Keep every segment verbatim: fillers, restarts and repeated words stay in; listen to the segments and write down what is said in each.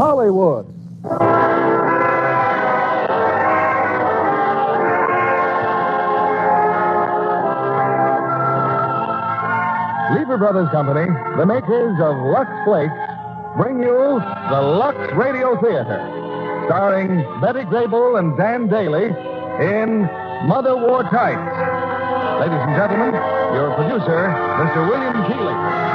Hollywood. Lever Brothers Company, the makers of Lux Flakes, bring you the Lux Radio Theater, starring Betty Grable and Dan Daly in Mother Wore Tights. Ladies and gentlemen, your producer, Mister William Keighley.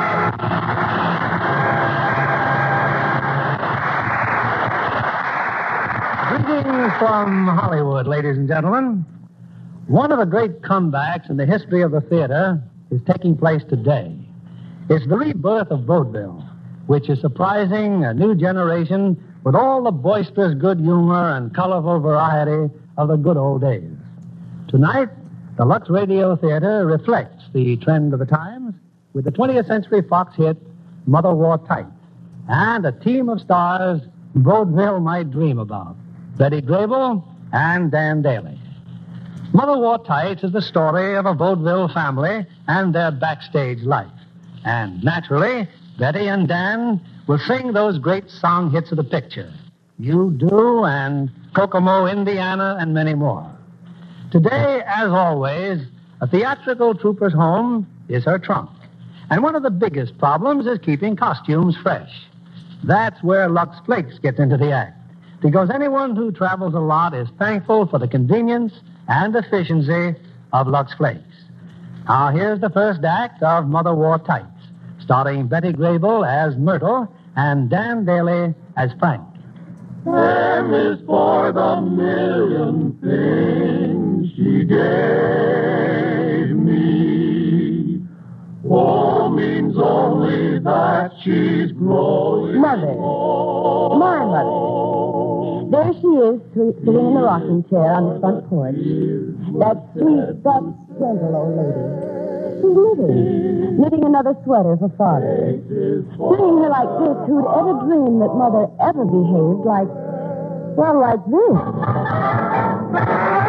Greetings from Hollywood, ladies and gentlemen. One of the great comebacks in the history of the theater is taking place today. It's the rebirth of vaudeville, which is surprising a new generation with all the boisterous good humor and colorful variety of the good old days. Tonight, the Lux Radio Theater reflects the trend of the times with the twentieth Century Fox hit Mother Wore Tights and a team of stars vaudeville might dream about, Betty Grable and Dan Daly. Mother Wore Tights is the story of a vaudeville family and their backstage life. And naturally, Betty and Dan will sing those great song hits of the picture, You Do and Kokomo, Indiana, and many more. Today, as always, a theatrical trooper's home is her trunk. And one of the biggest problems is keeping costumes fresh. That's where Lux Flakes gets into the act, because anyone who travels a lot is thankful for the convenience and efficiency of Lux Flakes. Now, here's the first act of Mother Wore Tights, starring Betty Grable as Myrtle and Dan Daly as Frank. M is for the million things she gave me. O means only that she's growing. Mother. My mother. There she is, sitting in the rocking chair on the front porch. That sweet, that gentle old lady. She's knitting. Knitting another sweater for Father. Sitting here like this, who'd ever dream that Mother ever behaved like, well, like this?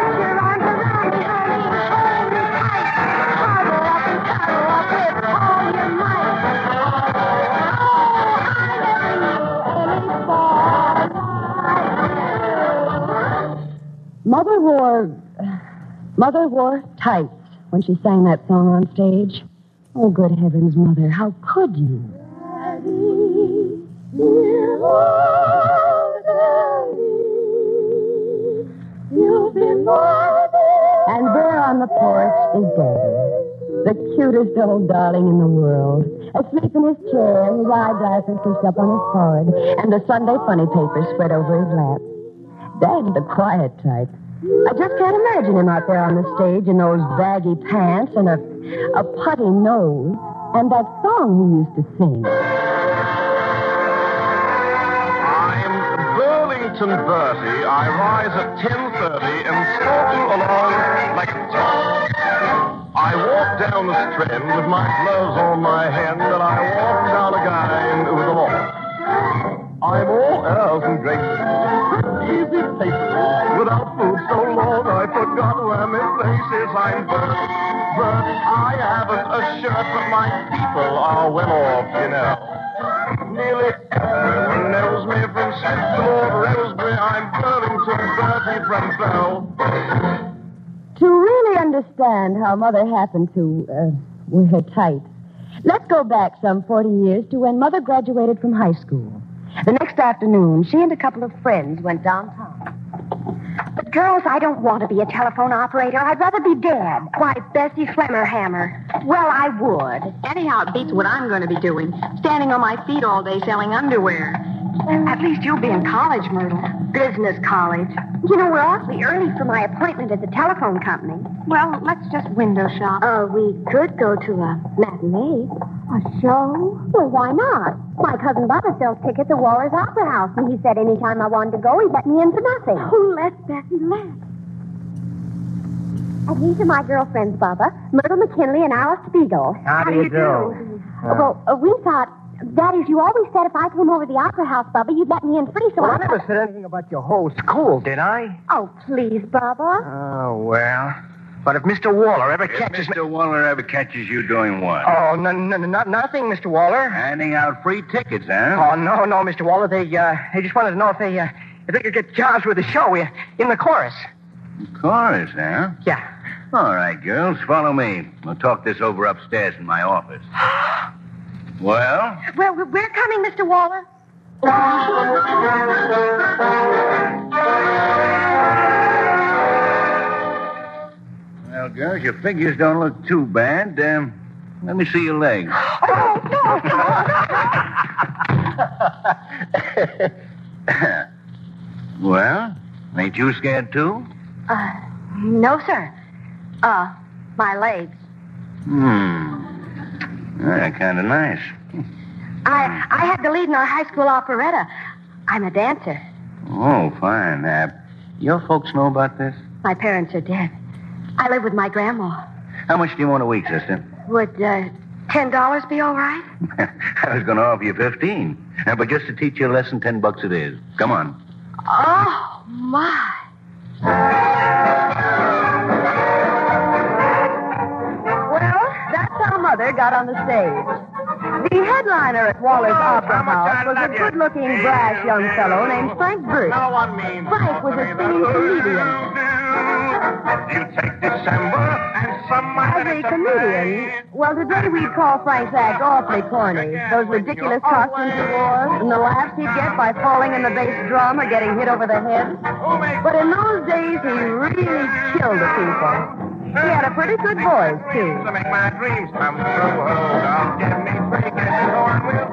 Mother wore... Mother wore tights when she sang that song on stage. Oh, good heavens, Mother, how could you? Daddy, dear old Daddy, you've been more than... And there on the porch is Daddy, the cutest old darling in the world, asleep in his chair, his eyeglasses pushed up on his forehead, and the Sunday funny paper spread over his lap. Dad's the quiet type. I just can't imagine him out there on the stage in those baggy pants and a, a putty nose and that song he used to sing. I'm Burlington Bertie. I rise at ten thirty and stalk along like a top. I walk down the strand with my gloves on my hand and I walk down a guy with a law. I'm all else and gracious. Easy paper without food so long I forgot where my place is. I'm Bert, but I haven't a shirt, but my people are well off, you know. Nearly everyone knows me from Central to Rosebery. I'm Burlington Bertie from Bell. To really understand how Mother happened to uh, wear tights, let's go back some forty years to when Mother graduated from high school. The next afternoon, she and a couple of friends went downtown. But, girls, I don't want to be a telephone operator. I'd rather be dead. Why, Bessie Flemmerhammer. Well, I would. Anyhow, it beats what I'm going to be doing. Standing on my feet all day selling underwear. At least you'll be in college, Myrtle. Business college. You know, we're awfully early for my appointment at the telephone company. Well, let's just window shop. Oh, uh, we could go to a matinee. A show? Well, why not? My cousin Bubba sells tickets at Waller's Opera House, and he said anytime I wanted to go, he'd let me in for nothing. Oh, let's, Bessie, let's. And these are my girlfriends, Bubba. Myrtle McKinley and Alice Spiegel. How, How do you do? do? Uh, well, uh, we thought... That is, you always said if I came over to the Opera House, Bubba, you'd let me in free, so well, I... I never said anything about your whole school, did I? Oh, please, Bubba. Oh, well. But if Mister Waller ever If catches Mister Waller ever catches you doing what? Oh, no, no, no, nothing, Mister Waller. Handing out free tickets, huh? Oh, no, no, Mister Waller. They, uh, they just wanted to know if they, uh, if they could get jobs with the show uh, in the chorus. Chorus, huh? Yeah. All right, girls, follow me. We'll talk this over upstairs in my office. Well? Well, we're coming, Mister Waller. Well, girls, your figures don't look too bad. Um, let me see your legs. Oh, no, Well, ain't you scared too? Uh, no, sir. Uh, my legs. Hmm. Yeah, kind of nice. I I had the lead in our high school operetta. I'm a dancer. Oh, fine. Uh, your folks know about this? My parents are dead. I live with my grandma. How much do you want a week, sister? Would uh, ten dollars be all right? I was going to offer you fifteen. Now, but just to teach you a lesson, ten bucks it is. Come on. Oh, my. Well, that's how Mother got on the stage. The headliner at Waller's Opera House was a good-looking, brash young fellow named Frank Burt. No one means Frank was a singing comedian. You take December and some As a comedian, well, today we'd call Frank's act awfully corny. Those ridiculous costumes he wore, and the laughs he'd get by falling in the bass drum or geting hit over the head. But in those days, he really killed the people. He had a pretty good voice, too. to make my dreams come true. Oh, don't get me freaking torn with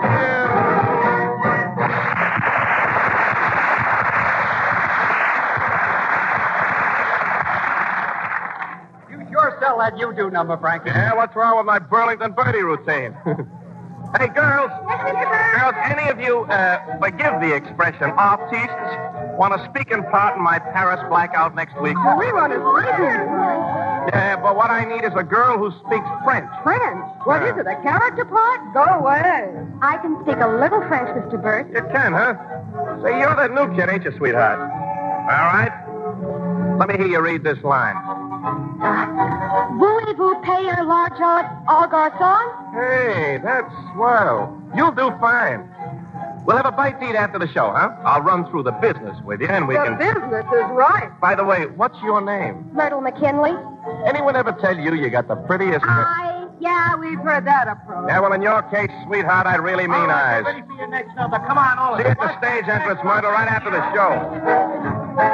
You sure sell that you-do number, Frankie. Yeah, what's wrong with my Burlington Birdie routine? Hey, girls. Girls, any of you, uh, forgive the expression, artistes, want to speak in part in my Paris blackout next week? Well, we want to see him. Yeah, but what I need is a girl who speaks French. French? What is it, a character part? Go away. I can speak a little French, Mister Burt. You can, huh? Say, you're that new kid, ain't you, sweetheart? All right. Let me hear you read this line. Uh, Voulez-vous payer l'argent au garçon? Hey, that's swell. You'll do fine. We'll have a bite to eat after the show, huh? I'll run through the business with you, and we can... business is right. By the way, what's your name? Myrtle McKinley? Anyone ever tell you you got the prettiest... I, yeah, we've heard that approach. Yeah, well, in your case, sweetheart, I really mean eyes. Ready for your next number. Come on, all of See you you. at the stage entrance, Myrtle, right after the show.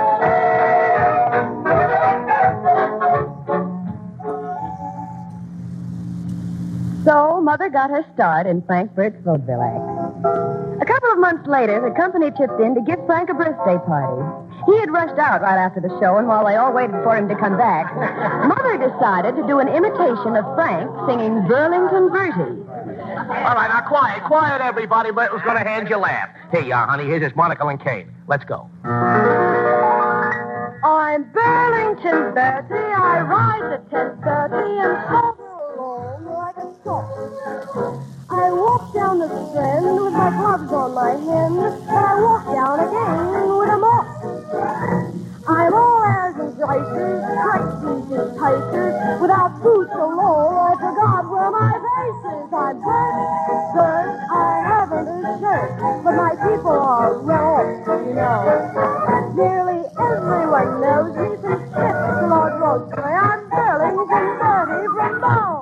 So, Mother got her start in Frank Burt's vaudeville act. A couple of months later, the company chipped in to give Frank a birthday party. He had rushed out right after the show, and while they all waited for him to come back, Mother decided to do an imitation of Frank singing Burlington Bertie. All right, now, quiet, quiet, everybody. Myrtle's going to hand you a laugh. Here you are, honey. Here's his monocle and cane. Let's go. I'm Burlington Bertie. I rise at ten thirty and saunter along like a top. I walk down the strand with my gloves on my hand, and I walk down again with a mop. I'm all airs and graces, crazies and takers, without boots or law, I forgot where my base is. I'm Bert, Bert, I haven't a shirt, but my people are well off, you know. Nearly everyone knows me from Smith to Lord Rosebery. I'm Burlington Bertie from Bow.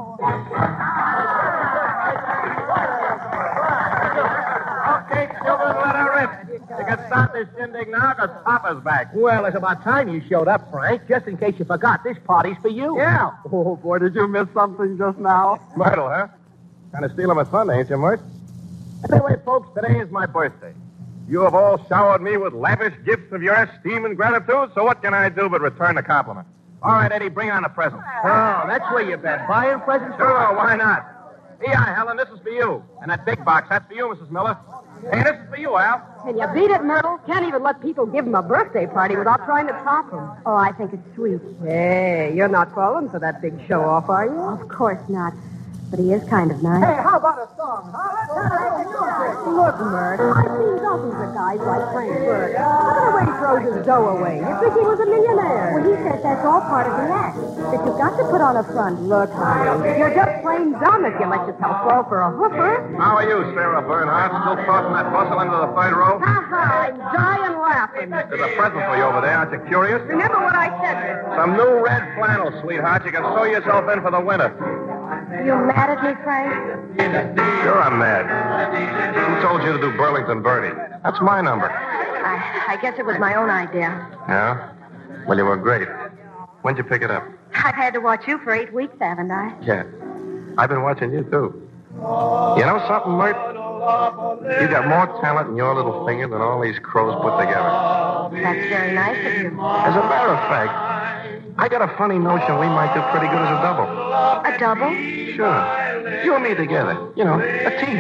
Okay, children, let her rip. You can start this shindig now, because Papa's back. Well, it's about time you showed up, Frank. Just in case you forgot, this party's for you. Yeah. Oh, boy, did you miss something just now? Myrtle, huh? Kind of stealing my thunder, ain't you, Myrt? Anyway, folks, today is my birthday. You have all showered me with lavish gifts of your esteem and gratitude, so what can I do but return the compliment? All right, Eddie, bring on the presents. Oh, that's where you've been. Buying presents? Sure, why not? Here, Helen, this is for you. And that big box, that's for you, Missus Miller. Hey, this is for you, Al. Can you beat it, Myrtle? Can't even let people give him a birthday party without trying to top him. Oh, I think it's sweet. Hey, you're not falling for that big show-off, are you? Of course not. but he is kind of nice. Hey, how about a song, huh? Look, Mert, I've seen dozens of guys like Frank Burt. Look at the way he throws his dough away. You think he was a millionaire? Well, he says that's all part of the act, that you've got to put on a front. Look, honey, you're just plain dumb if you let yourself fall for a hooker. How are you, Sarah Bernhardt? Still crossing that bustle into the third row? Ha-ha, I'm dying laughing. There's a present for you over there. Aren't you curious? Remember what I said, mister. Some new red flannel, sweetheart. You can sew yourself in for the winter. You mad at me, Frank? Sure, I'm mad. Who told you to do Burlington Bertie? That's my number. I, I guess it was my own idea. Yeah? Well, you were great. When'd you pick it up? I've had to watch you for eight weeks, haven't I? Yeah. I've been watching you, too. You know something, Mert? You got more talent in your little finger than all these crows put together. That's very nice of you. As a matter of fact, I got a funny notion we might do pretty good as a double. A double? Sure. You and me together. You know, a team.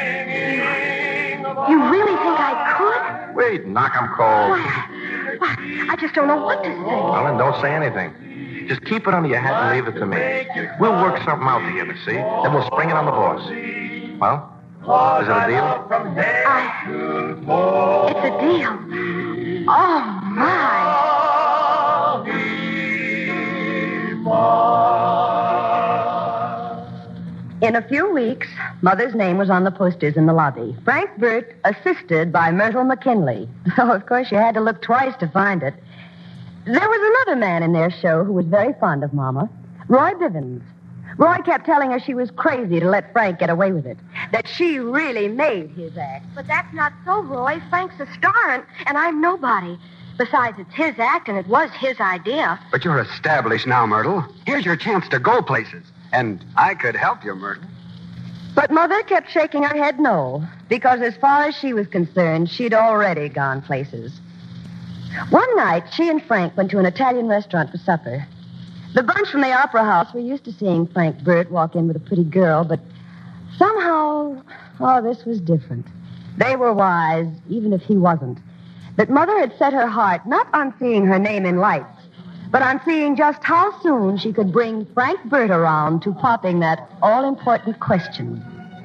You really think I could? Wait, knock 'em cold. Why, why, I just don't know what to say. Well, then don't say anything. Just keep it under your hat and leave it to me. We'll work something out together, see? Then we'll spring it on the boss. Well, is it a deal? I... It's a deal. Oh, my. In a few weeks, Mother's name was on the posters in the lobby. Frank Burt, assisted by Myrtle McKinley. Oh, of course, you had to look twice to find it. There was another man in their show who was very fond of Mama, Roy Bivens. Roy kept telling her she was crazy to let Frank get away with it, that she really made his act. But that's not so, Roy. Frank's a star, and, and I'm nobody. Besides, it's his act, and it was his idea. But you're established now, Myrtle. Here's your chance to go places. And I could help you, Myrtle. But Mother kept shaking her head no, because as far as she was concerned, she'd already gone places. One night, she and Frank went to an Italian restaurant for supper. The bunch from the Opera House were used to seeing Frank Burt walk in with a pretty girl, but somehow, oh, this was different. They were wise, even if he wasn't. That Mother had set her heart not on seeing her name in lights, but on seeing just how soon she could bring Frank Burt around to popping that all-important question.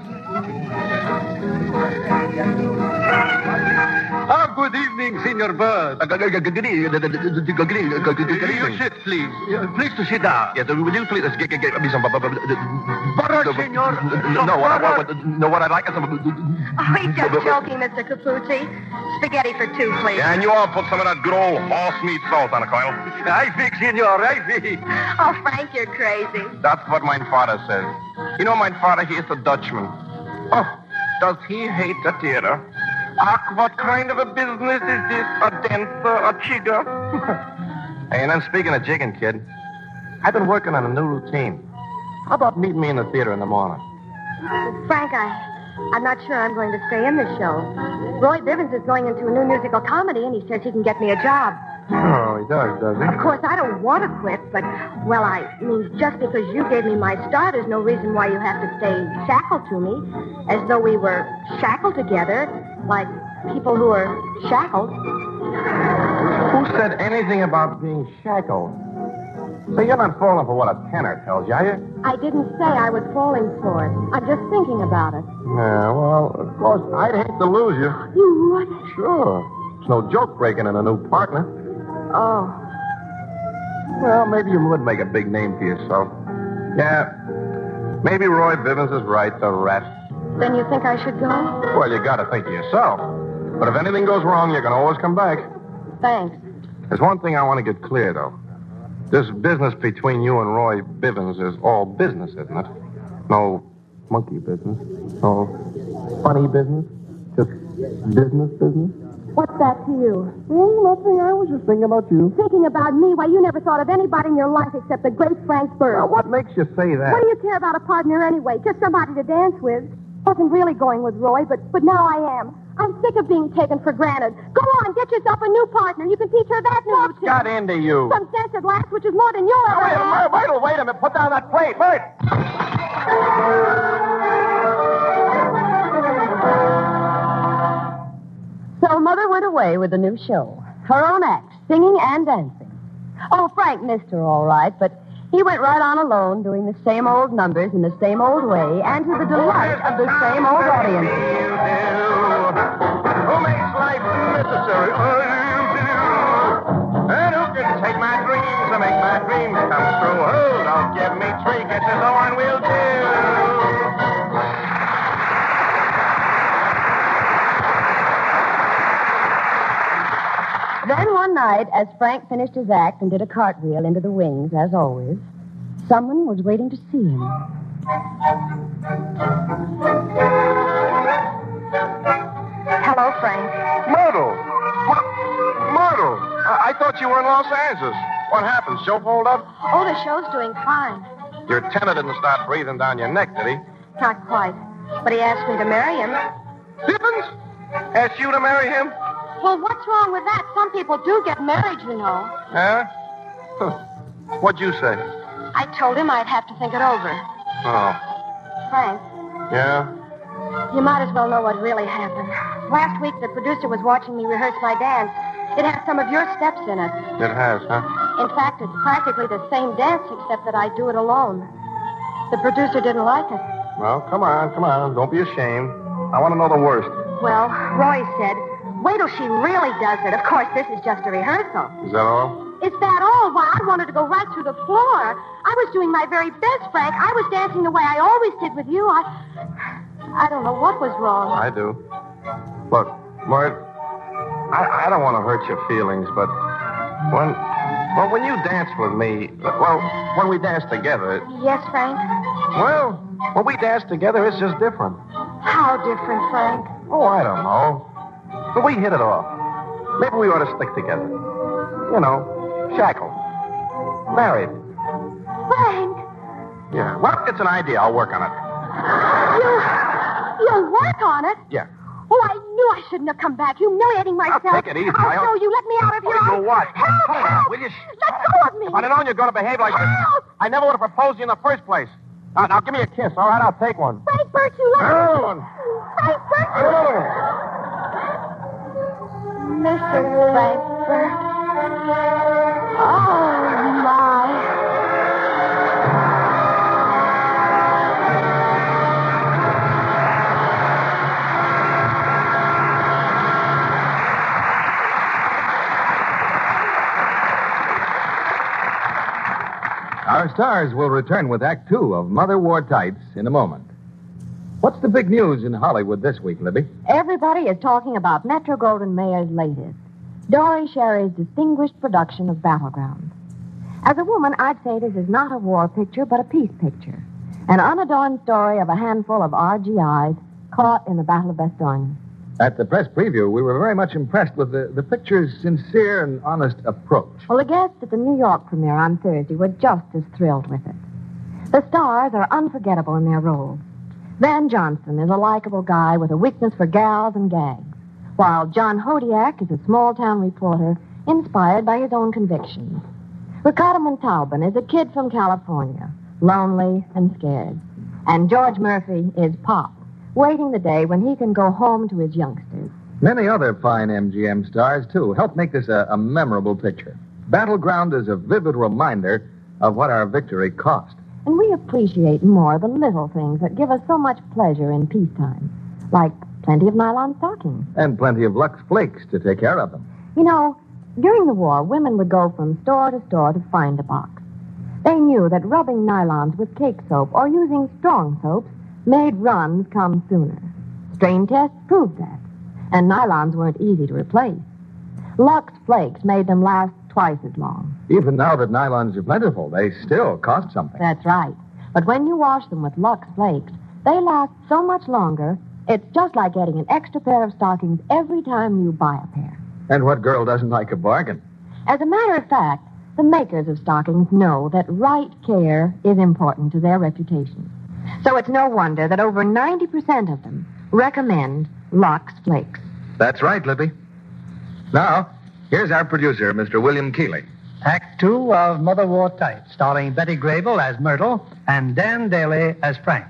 Oh, good evening, Senor Burt. Good evening. You sit, please. Please to sit down. Yes, will you please get, get, get me some... Butter, senor. No, what, what, no, what I'd like is some... Oh, he's just joking, Mister Capuzzi. Spaghetti for two, please. Yeah, and you all put some of that good old horse meat salt on it, Coyle. I fix, senor, I fix. Oh, Frank, you're crazy. That's what my father says. You know, my father, he is a Dutchman. Oh, does he hate the theater? Ach, what kind of a business is this? A dancer, a jigger? Hey, and then speaking of jigging, kid, I've been working on a new routine. How about meeting me in the theater in the morning? Well, Frank, I... I'm not sure I'm going to stay in this show. Roy Bivens is going into a new musical comedy, and he says he can get me a job. Oh, he does, does he? Of course, I don't want to quit, but, well, I mean, just because you gave me my start, there's no reason why you have to stay shackled to me, as though we were shackled together, like people who are shackled. Who said anything about being shackled? So you're not falling for what a tenor tells you, are you? I didn't say I was falling for it. I'm just thinking about it. Yeah, well, of course, I'd hate to lose you. You would? Sure. It's no joke breaking in a new partner. Oh. Well, maybe you would make a big name for yourself. Yeah, maybe Roy Bivens is right, the rat. Then you think I should go? Well, you gotta think of yourself. But if anything goes wrong, you can always come back. Thanks. There's one thing I want to get clear, though. This business between you and Roy Bivens is all business, isn't it? No monkey business. No funny business. Just business business. What's that to you? Well, nothing. I was just thinking about you. Thinking about me? Why, you never thought of anybody in your life except the great Frank Burt. Now, what makes you say that? What do you care about a partner anyway? Just somebody to dance with. Wasn't really going with Roy, but, but now I am. I'm sick of being taken for granted. Go on, get yourself a new partner. You can teach her that new routine. Got into you. Some sense at last, which is more than you'll ever Wait, have. wait, wait, wait a minute. Put down that plate. Wait. So Mother went away with the new show. Her own act, singing and dancing. Oh, Frank missed her all right, but He went right on alone, doing the same old numbers in the same old way, and to the delight of the same old audience. Who makes life necessary? And who can take my dreams and make my dreams come true? Who don't give me three kisses, oh, and we'll do. Then one night, as Frank finished his act and did a cartwheel into the wings, as always, someone was waiting to see him. Hello, Frank. Myrtle! What? Myrtle! I-, I thought you were in Los Angeles. What happened? Show pulled up? Oh, the show's doing fine. Your tenor didn't start breathing down your neck, did he? Not quite. But he asked me to marry him. Dippins? Asked you to marry him? Well, what's wrong with that? Some people do get married, you know. Huh? Huh. What'd you say? I told him I'd have to think it over. Oh. Frank, Yeah? you might as well know what really happened. Last week, the producer was watching me rehearse my dance. It has some of your steps in it. It has, huh? In fact, it's practically the same dance, except that I do it alone. The producer didn't like it. Well, come on, come on. Don't be ashamed. I want to know the worst. Well, Roy said, wait till she really does it. Of course, this is just a rehearsal. Is that all? Is that all? Why, I wanted to go right through the floor. I was doing my very best, Frank. I was dancing the way I always did with you. I... I don't know what was wrong. I do. Look, Mort, I, I don't want to hurt your feelings, but when... Well, when you dance with me... Well, when we dance together... Yes, Frank? Well, when we dance together, it's just different. How different, Frank? Oh, I don't know. But we hit it off. Maybe we ought to stick together. You know, shackled. Married. Frank! Yeah. Well, it's an idea. I'll work on it. You... You'll work on it? Yeah. Oh, I knew I shouldn't have come back. Humiliating myself. Now, take it easy. I'll I- show you. Let me out of here. Oh, you I'll- what? Help, Cut it out, help. will you? Let go of me. If I'd have known you're going to behave like this, Help. I never would have proposed you in the first place. Now, now, give me a kiss, all right? I'll take one. Frank Burt, you let Another one. Frank Burt. Another one. Mister Frankfurt. Oh, my. Our stars will return with Act Two of Mother Wore Tights in a moment. What's the big news in Hollywood this week, Libby? Everybody is talking about Metro Goldwyn Mayer's latest, Dory Sherry's distinguished production of Battleground. As a woman, I'd say this is not a war picture, but a peace picture. An unadorned story of a handful of R G Is caught in the Battle of Bastogne. At the press preview, we were very much impressed with the, the picture's sincere and honest approach. Well, the guests at the New York premiere on Thursday were just as thrilled with it. The stars are unforgettable in their roles. Van Johnson is a likable guy with a weakness for gals and gags, while John Hodiak is a small-town reporter inspired by his own convictions. Ricardo Montalban is a kid from California, lonely and scared. And George Murphy is Pop, waiting the day when he can go home to his youngsters. Many other fine M G M stars, too, help make this a, a memorable picture. Battleground is a vivid reminder of what our victory cost. And we appreciate more the little things that give us so much pleasure in peacetime, like plenty of nylon stockings. And plenty of Lux Flakes to take care of them. You know, during the war, women would go from store to store to find a box. They knew that rubbing nylons with cake soap or using strong soaps made runs come sooner. Strain tests proved that. And nylons weren't easy to replace. Lux Flakes made them last twice as long. Even now that nylons are plentiful, they still cost something. That's right. But when you wash them with Lux Flakes, they last so much longer, it's just like getting an extra pair of stockings every time you buy a pair. And what girl doesn't like a bargain? As a matter of fact, the makers of stockings know that right care is important to their reputation. So it's no wonder that over ninety percent of them recommend Lux Flakes. That's right, Libby. Now, here's our producer, Mister William Keeley. Act Two of Mother Wore Tights, starring Betty Grable as Myrtle and Dan Daly as Frank.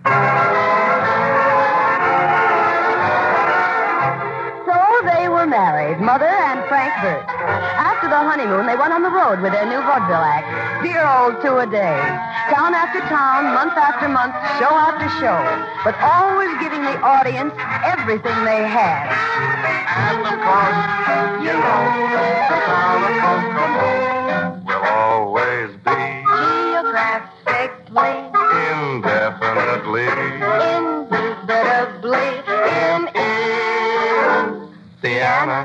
So they were married, Mother and Frank Burt. After the honeymoon, they went on the road with their new vaudeville act. dear old two-a-day. Town after town, month after month, show after show. But always giving the audience everything they had. And of course, you know, the town of Kokomo will always be Geographically, indefinitely indubitably, in Indiana.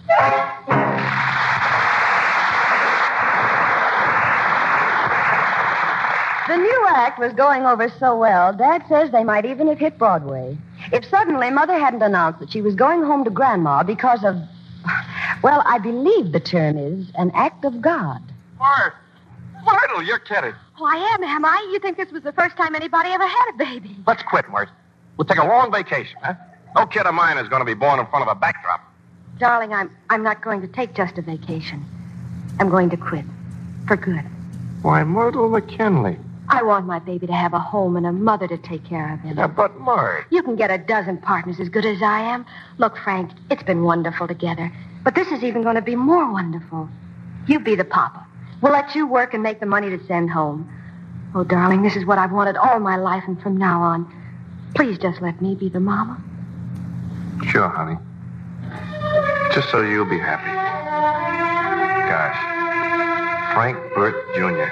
The new act was going over so well, Dad says they might even have hit Broadway. If suddenly Mother hadn't announced that she was going home to Grandma because of, well, I believe the term is an act of God. Mart, Myrtle, you're kidding. Oh, I am, am I? You think this was the first time anybody ever had a baby? Let's quit, Mart. We'll take a long vacation, huh? No kid of mine is going to be born in front of a backdrop. Darling, I'm I'm not going to take just a vacation. I'm going to quit. For good. Why, Myrtle McKinley. I want my baby to have a home and a mother to take care of him. Yeah, but Mart. You can get a dozen partners as good as I am. Look, Frank, it's been wonderful together. But this is even going to be more wonderful. You be the papa. We'll let you work and make the money to send home. Oh, darling, this is what I've wanted all my life, and from now on, please just let me be the mama. Sure, honey. Just so you'll be happy. Gosh. Frank Burt Junior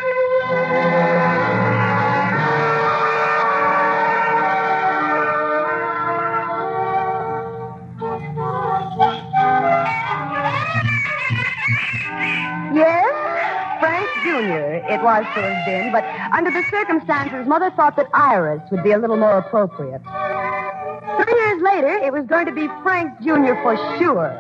Yes, Frank Junior it was to have been, but under the circumstances, Mother thought that Iris would be a little more appropriate. Three years later, it was going to be Frank Junior for sure.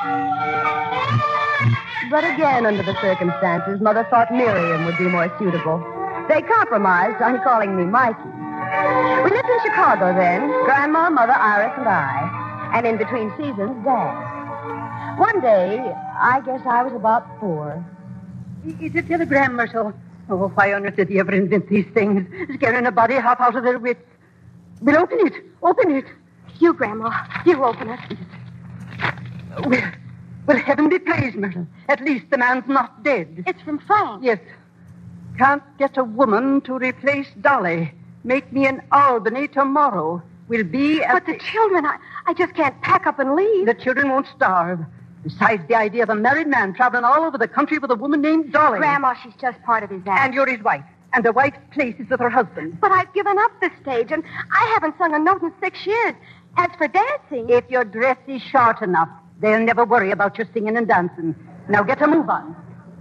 But again, under the circumstances, Mother thought Miriam would be more suitable. They compromised on calling me Mikey. We lived in Chicago then, Grandma, Mother, Iris, and I. And in between seasons, Dad. One day, I guess I was about four. It's a telegram, Myrtle. Oh, why on earth did he ever invent these things? Scaring a body half out of their wits. But open it. Open it. You, Grandma. You open it. Well, well, heaven be praised, Myrtle. At least the man's not dead. It's from Frank. Yes. Can't get a woman to replace Dolly. Make me in Albany tomorrow. Will be at But the children, I, I just can't pack up and leave. The children won't starve. Besides, the idea of a married man traveling all over the country with a woman named Dolly. Grandma, she's just part of his act. And you're his wife. And the wife's place is with her husband. But I've given up the stage, and I haven't sung a note in six years. As for dancing... If your dress is short enough, they'll never worry about your singing and dancing. Now get a move on.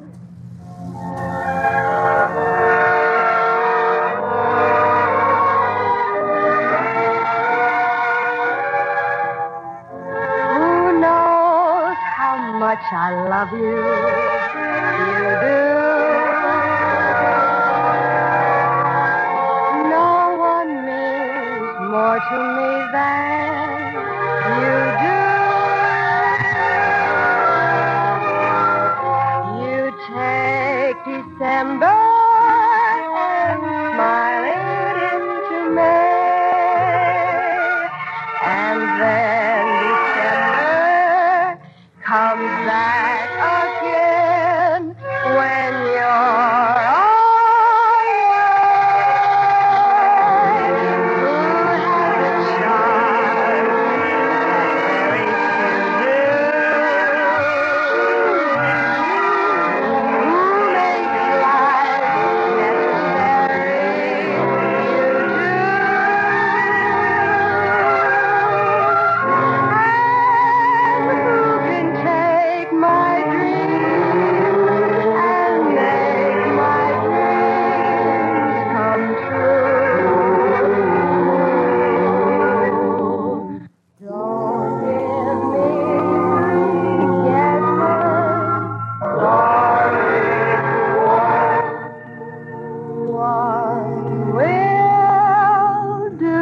Who knows how much I love you? You do. No one means more to me than you do. You take December and smile it into May, and then December comes back again when you're away. Who has a charm very Who makes life necessary? You do. And who can take my dreams and make my dreams come true? Don't give me guesses. One will do.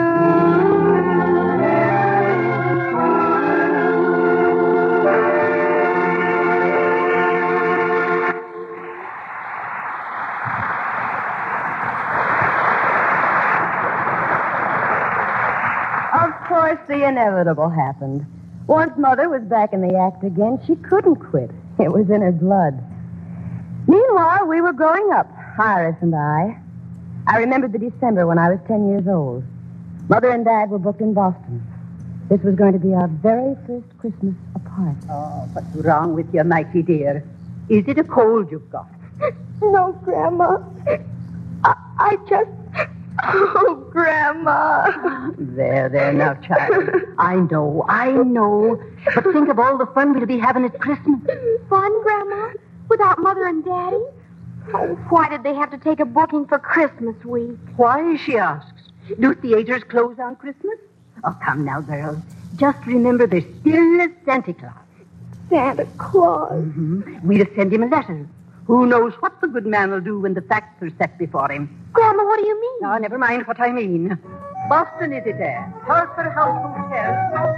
Of course, the inevitable happened. Once Mother was back in the act again, she couldn't quit. It was in her blood. Meanwhile, we were growing up. Iris and I. I remembered the December when I was ten years old. Mother and Dad were booked in Boston. This was going to be our very first Christmas apart. Oh, what's wrong with you, Mikey, dear? Is it a cold you've got? No, Grandma. I, I just... Oh, Grandma. There, there now, child. I know, I know. But think of all the fun we'll be having at Christmas. Fun, Grandma? Without Mother and Daddy? Oh, why did they have to take a booking for Christmas week? Why, she asks. Do theaters close on Christmas? Oh, come now, girls. Just remember there's still a Santa Claus. Santa Claus? Mm-hmm. We'll send him a letter. Who knows what the good man will do when the facts are set before him? Grandma, what do you mean? Oh, never mind what I mean. Boston, is it there? House for House Hotel.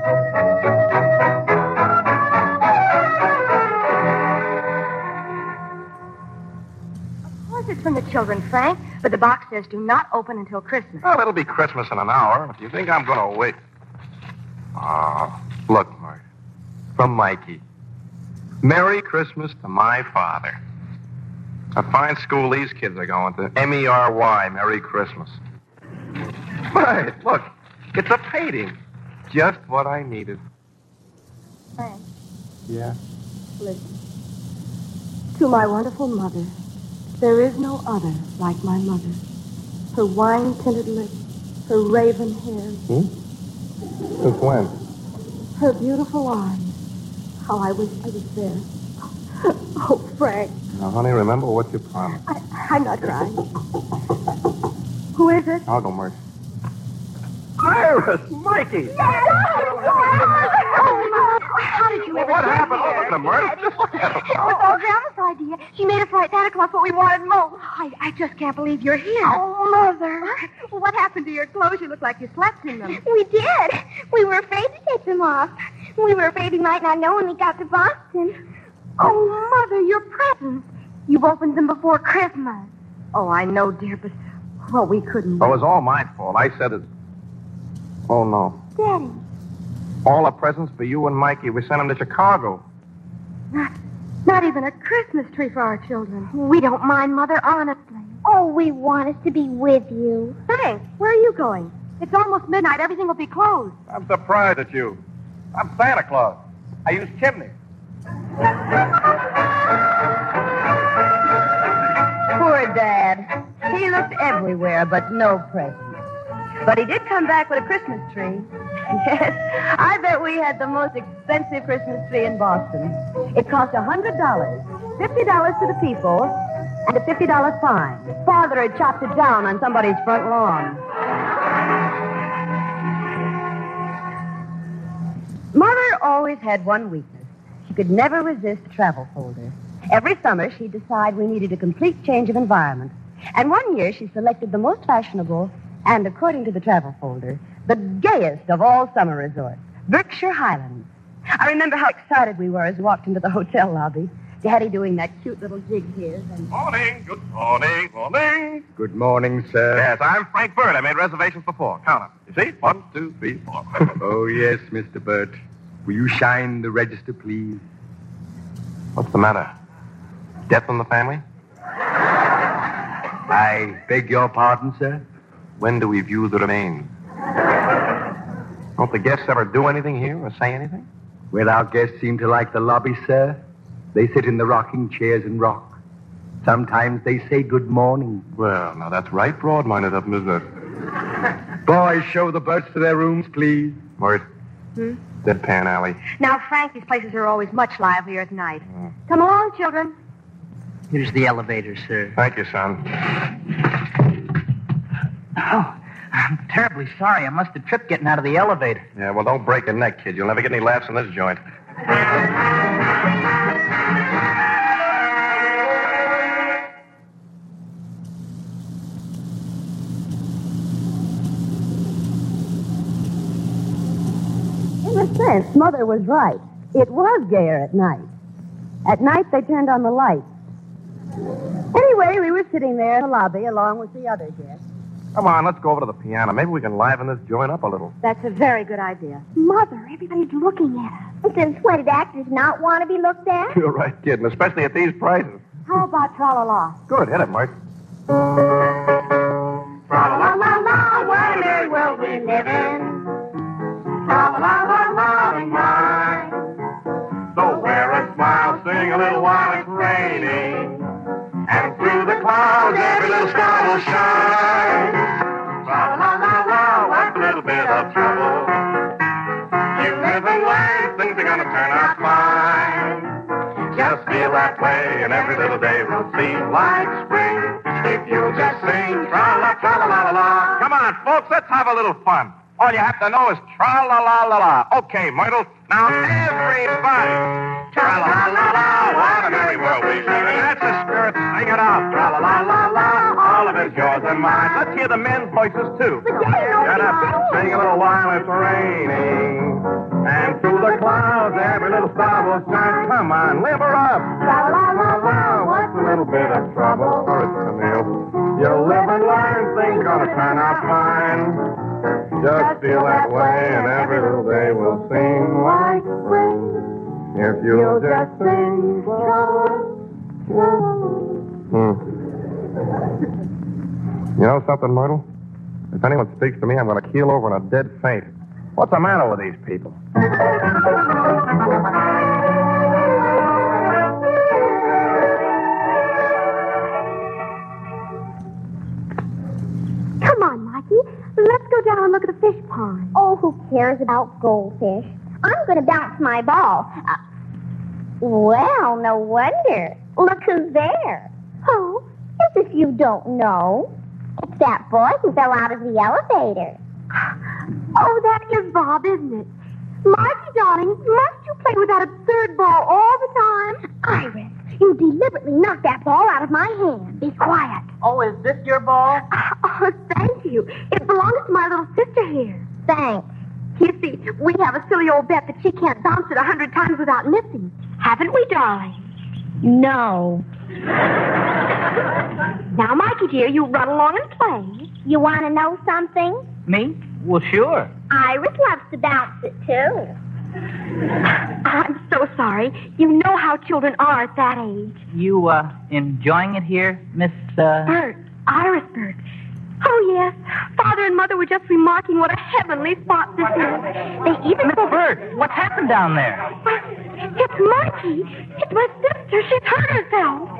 Of course it's from the children, Frank, but the box says do not open until Christmas. Well, it'll be Christmas in an hour. Do you think I'm going to wait? Ah, look, Mark. From Mikey. Merry Christmas to my father. A fine school these kids are going to. M E R Y, Merry Christmas. Right, look. It's a painting. Just what I needed. Frank, Yeah? listen. To my wonderful mother, there is no other like my mother. Her wine-tinted lips, her raven hair, Hmm? Since when? her beautiful arms. How I wish I was there. Oh, Frank, Now, honey, remember what you promised. I, I'm not crying. Who is it? I'll go, Mercy. Iris! Mikey! How did you ever What get happened? here? Oh, look at him, Mercy. Just look at him. It was all Grandma's idea. She made us write Santa Claus what we wanted most. I, I just can't believe you're here. Oh, Mother. What happened to your clothes? You look like you slept in them. We did. We were afraid to take them off. We were afraid we might not know when we got to Boston. Oh, Mother, your presents. You've opened them before Christmas. Oh, I know, dear, but, well, we couldn't. Oh, it was all my fault. I said it. Oh, no. Daddy. All the presents for you and Mikey. We sent them to Chicago. Not, not even a Christmas tree for our children. We don't mind, Mother, honestly. Oh, we want us to be with you. Frank, where are you going? It's almost midnight. Everything will be closed. I'm surprised at you. I'm Santa Claus. I use chimneys. Poor Dad. He looked everywhere, but no presents. But he did come back with a Christmas tree. Yes, I bet we had the most expensive Christmas tree in Boston. It cost one hundred dollars, fifty dollars to the people, and a fifty dollars fine. Father had chopped it down on somebody's front lawn. Mother always had one weakness. She could never resist a travel folder. Every summer, she'd decide we needed a complete change of environment. And one year, she selected the most fashionable and, according to the travel folder, the gayest of all summer resorts, Berkshire Highlands. I remember how excited we were as we walked into the hotel lobby. Daddy doing that cute little jig here. And... Morning. Good morning. Morning. Good morning, sir. Yes, I'm Frank Bird. I made reservations for four. Count them. You see? One, two, three, four. Oh, yes, Mister Burt. Will you shine the register, please? What's the matter? Death in the family? I beg your pardon, sir? When do we view the remains? Don't the guests ever do anything here or say anything? Well, our guests seem to like the lobby, sir. They sit in the rocking chairs and rock. Sometimes they say good morning. Well, now that's right broad-minded of them, isn't it? Boys, show the Burts to their rooms, please. Mort. Hmm? Deadpan Alley. Now, Frank, these places are always much livelier at night. Mm. Come along, children. Here's the elevator, sir. Thank you, son. Oh, I'm terribly sorry. I must have tripped getting out of the elevator. Yeah, well, don't break your neck, kid. You'll never get any laughs in this joint. In a sense, Mother was right. It was gayer at night. At night, they turned on the lights. Anyway, we were sitting there in the lobby along with the other guests. Come on, let's go over to the piano. Maybe we can liven this joint up a little. That's a very good idea. Mother, everybody's looking at us. Does sweated actors not want to be looked at? You're right, kid, and especially at these prices. How about Tra-La-La? Good, hit it, Mart. Tra-la-la-la-la, what a merry world we live in. Tra-la-la-la-la, and mine. So wear a smile, sing a little while it's raining. And through the clouds, every little star will shine. Tra-la-la-la-la, what's a little bit of trouble? You live and learn, things are gonna turn out fine. Just feel that way, and every little day will seem like spring. If you'll just sing, tra-la, tra-la-la-la-la. Come on, folks, let's have a little fun. All you have to know is tra-la-la-la-la. Okay, Myrtle, now everybody. Tra-la-la-la-la, what a merry world we live in. That's the spirit. Sing it out. Tra-la-la-la-la, all of it's yours and mine. Let's hear the men's voices, too. Get up, sing a little while it's raining. And through the clouds, every little star will shine. Come on, limber up. Tra-la-la-la-la, what's a little bit of trouble? First, Camille, you'll live and learn, things gonna turn out fine. Just feel that way, and every little day will seem like spring. If you'll just sing. Hmm. You know something, Myrtle? If anyone speaks to me, I'm going to keel over in a dead faint. What's the matter with these people? Come on, Mikey. Let's go down and look at the fish pond. Oh, who cares about goldfish? I'm going to bounce my ball. Uh, well, no wonder. Look who's there. Who? As if you don't know. It's that boy who fell out of the elevator. Oh, that is Bob, isn't it? Margie, darling, must you play with that absurd ball all the time? Iris, you deliberately knocked that ball out of my hand. Be quiet. Oh, is this your ball? Oh, thank you. It belongs to my little sister here. Thanks. You see, we have a silly old bet that she can't bounce it a hundred times without missing. Haven't we, darling? No. Now, Mikey, dear, you run along and play. You want to know something? Me? Well, sure. Iris loves to bounce it, too. I'm so sorry. You know how children are at that age. You, uh, enjoying it here, Miss, uh... Bert. Iris Bert. Oh, yes. Father and Mother were just remarking what a heavenly spot this is. They even... Miss Bert, what's happened down there? It's Margie. It's my sister. She's hurt herself.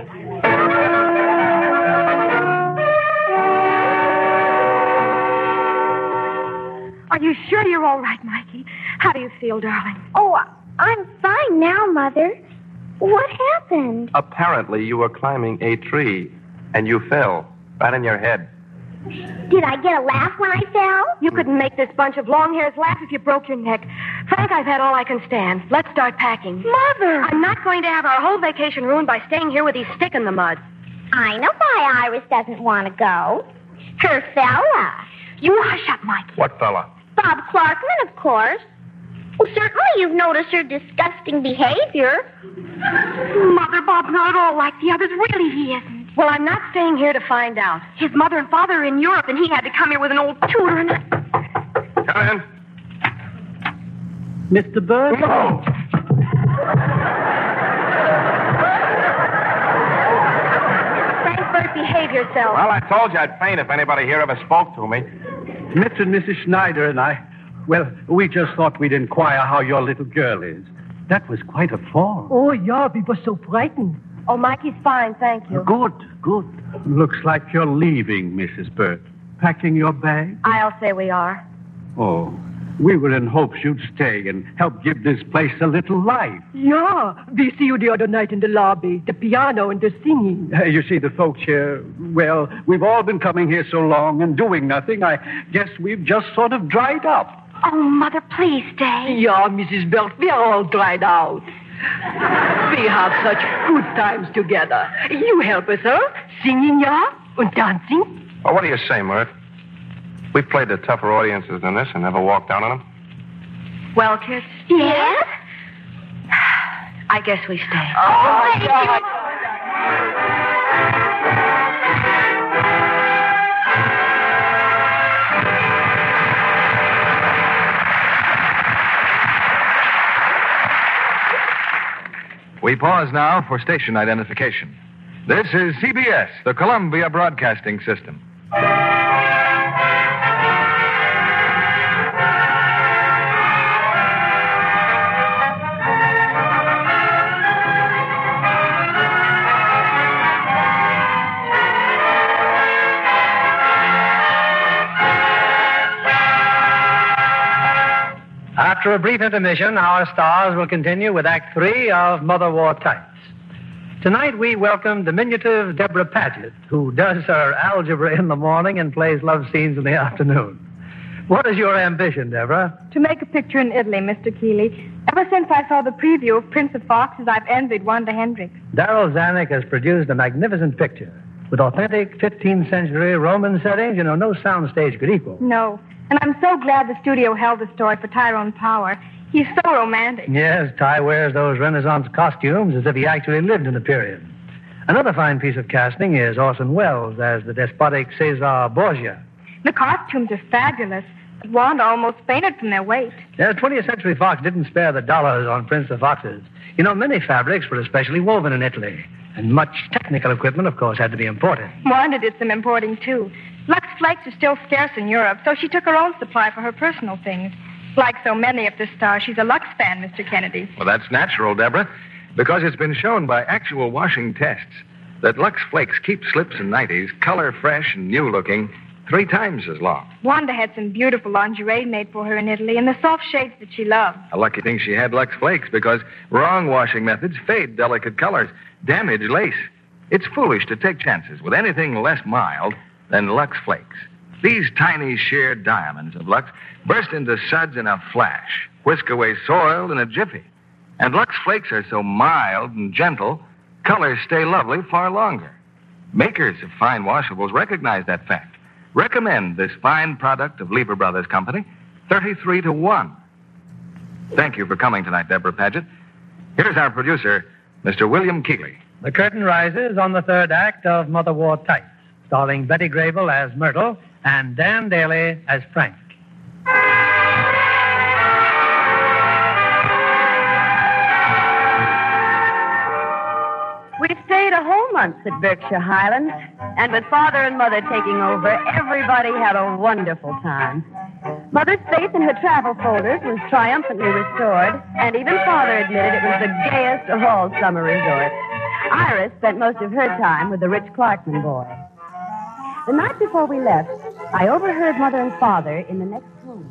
Are you sure you're all right, Mikey? How do you feel, darling? Oh, I'm fine now, Mother. What happened? Apparently, you were climbing a tree, and you fell right on your head. Did I get a laugh when I fell? You couldn't make this bunch of long hairs laugh if you broke your neck. Frank, I've had all I can stand. Let's start packing. Mother! I'm not going to have our whole vacation ruined by staying here with these stick in the mud. I know why Iris doesn't want to go. Her fella. You hush up, Mikey. What fella? Bob Clarkman, of course. Well, certainly you've noticed her disgusting behavior. Mother, Bob's not at all like the others. Really, he isn't. Well, I'm not staying here to find out. His mother and father are in Europe, and he had to come here with an old tutor and I... Come in. Mister Bird? No! Frank, Bert, behave yourself. Well, I told you I'd faint if anybody here ever spoke to me. Mister and Missus Schneider and I, well, we just thought we'd inquire how your little girl is. That was quite a fall. Oh, yeah, we were so frightened. Oh, Mikey's fine, thank you. Good, good. Looks like you're leaving, Missus Burt. Packing your bag? I'll say we are. Oh, we were in hopes you'd stay and help give this place a little life. Yeah, we see you the other night in the lobby, the piano and the singing. Uh, you see, the folks here, well, we've all been coming here so long and doing nothing, I guess we've just sort of dried up. Oh, Mother, please stay. Yeah, Missus Belt, we are all dried out. We have such good times together. You help us, huh? Singing, yeah? And dancing? Well, what do you say, Murph? We've played to tougher audiences than this and never walked down on them. Well, kids? Yes? I guess we stay. Oh, thank you. We pause now for station identification. This is C B S, the Columbia Broadcasting System. After a brief intermission, our stars will continue with Act Three of Mother Wore Tights. Tonight we welcome diminutive Deborah Paget, who does her algebra in the morning and plays love scenes in the afternoon. What is your ambition, Deborah? To make a picture in Italy, Mister Keeley. Ever since I saw the preview of Prince of Foxes, I've envied Wanda Hendricks. Darryl Zanuck has produced a magnificent picture with authentic fifteenth century Roman settings, you know, no soundstage could equal. No. And I'm so glad the studio held the story for Tyrone Power. He's so romantic. Yes, Ty wears those Renaissance costumes as if he actually lived in the period. Another fine piece of casting is Orson Welles as the despotic Cesar Borgia. The costumes are fabulous. Wanda almost fainted from their weight. Yeah, twentieth Century Fox didn't spare the dollars on Prince of Foxes. You know, many fabrics were especially woven in Italy. And much technical equipment, of course, had to be imported. Wanda did some importing, too. Lux Flakes are still scarce in Europe, so she took her own supply for her personal things. Like so many of the stars, she's a Lux fan, Mister Kennedy. Well, that's natural, Deborah, because it's been shown by actual washing tests that Lux Flakes keep slips and nighties color fresh and new-looking three times as long. Wanda had some beautiful lingerie made for her in Italy in the soft shades that she loved. A lucky thing she had Lux Flakes because wrong washing methods fade delicate colors, damage lace. It's foolish to take chances with anything less mild than Lux Flakes. These tiny sheer diamonds of Lux burst into suds in a flash, whisk away soil in a jiffy. And Lux Flakes are so mild and gentle, colors stay lovely far longer. Makers of fine washables recognize that fact. Recommend this fine product of Lever Brothers Company, thirty-three to one. Thank you for coming tonight, Deborah Paget. Here's our producer, Mister William Keeley. The curtain rises on the third act of Mother Wore Tights, starring Betty Grable as Myrtle and Dan Daly as Frank. We stayed a whole month at Berkshire Highlands, and with Father and Mother taking over, everybody had a wonderful time. Mother's faith in her travel folders was triumphantly restored, and even Father admitted it was the gayest of all summer resorts. Iris spent most of her time with the Rich Clarkman boy. The night before we left, I overheard Mother and Father in the next room.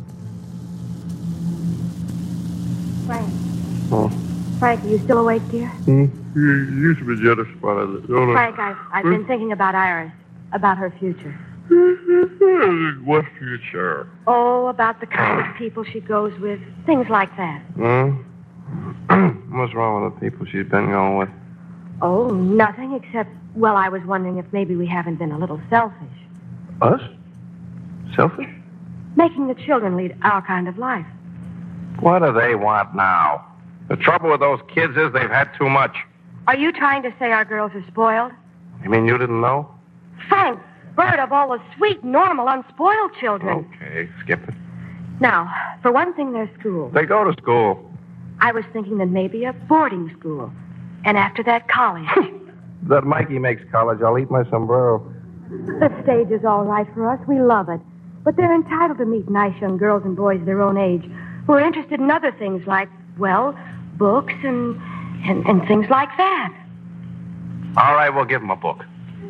Frank. Oh. Frank, are you still awake, dear? Hmm? You used to be jealous about it. Don't Frank, I've, I've been thinking about Iris, about her future. What future? Oh, about the kind of people she goes with, things like that. Hmm? What's wrong with the people she's been going with? Oh, nothing except, well, I was wondering if maybe we haven't been a little selfish. Us? Selfish? Making the children lead our kind of life. What do they want now? The trouble with those kids is they've had too much. Are you trying to say our girls are spoiled? You mean you didn't know? Frank, bird of all the sweet, normal, unspoiled children. Okay, skip it. Now, for one thing, their school. They go to school. I was thinking that maybe a boarding school. And after that, college. If that Mikey makes college, I'll eat my sombrero. The stage is all right for us. We love it. But they're entitled to meet nice young girls and boys their own age who are interested in other things like, well, books and, and, and things like that. All right, we'll give them a book.